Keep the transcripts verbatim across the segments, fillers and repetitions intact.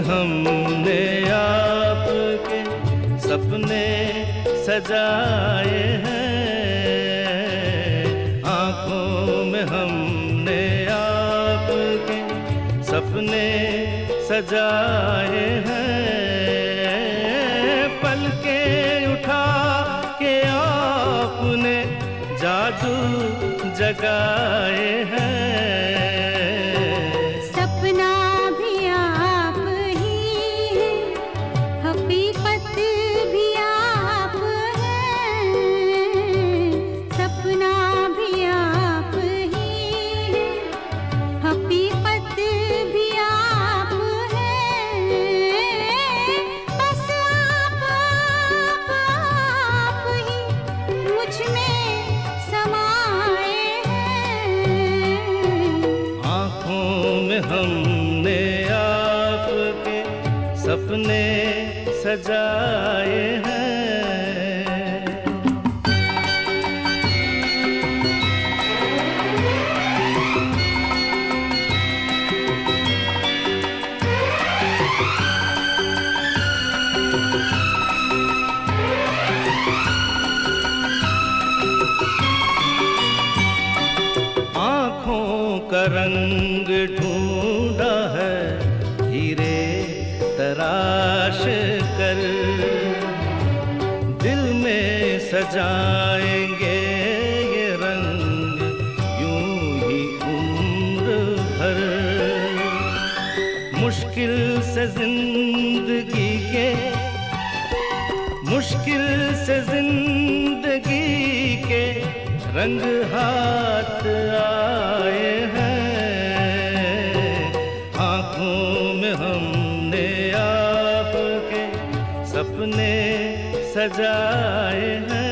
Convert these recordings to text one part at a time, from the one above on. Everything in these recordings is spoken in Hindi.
हमने आपके सपने सजाए हैं, आँखों में हमने आपके सपने सजाए हैं। पलकें उठा के आपने जादू जगाए हैं। सपना भी आप ही है, हकीकत भी आप है। सपना भी आप ही है, हकीकत भी आप है। बस आप आप आप ही मुझ में समाए हैं। आँखों में हमने आपके सपने सजाए हैं। आँखों का रंग ढूंढा है हीरे तराश कर, दिल में सजाएंगे ये रंग यूं ही उम्र भर। मुश्किल से जिंदगी के मुश्किल से जिंदगी के रंग हाथ आए हैं। आँखों में हमने आपके सपने सजाए हैं।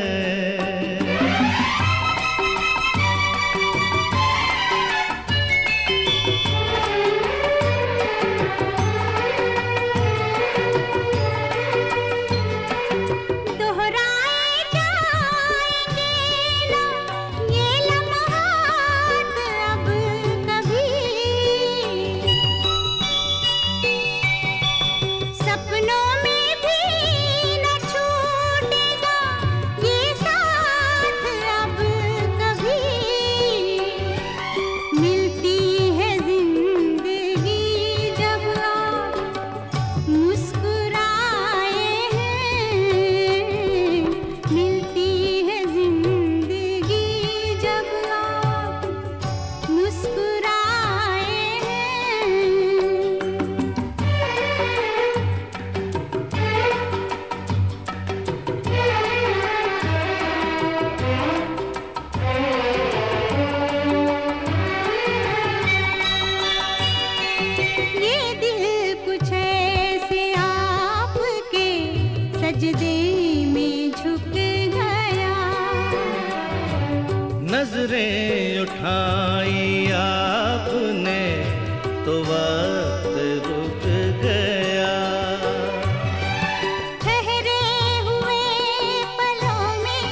नजरें उठाई आपने तो वक्त रुक गया। ठहरे हुए पलों में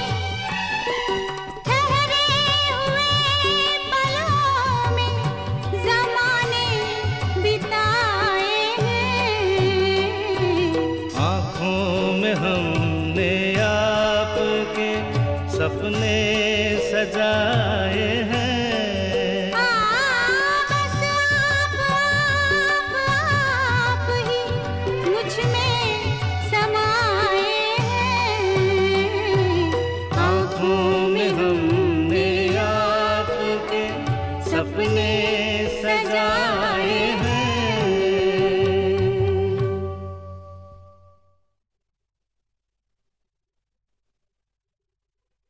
ठहरे हुए पलों में ज़माने बिताए हैं। आँखों में हमने आपके सपने सजाए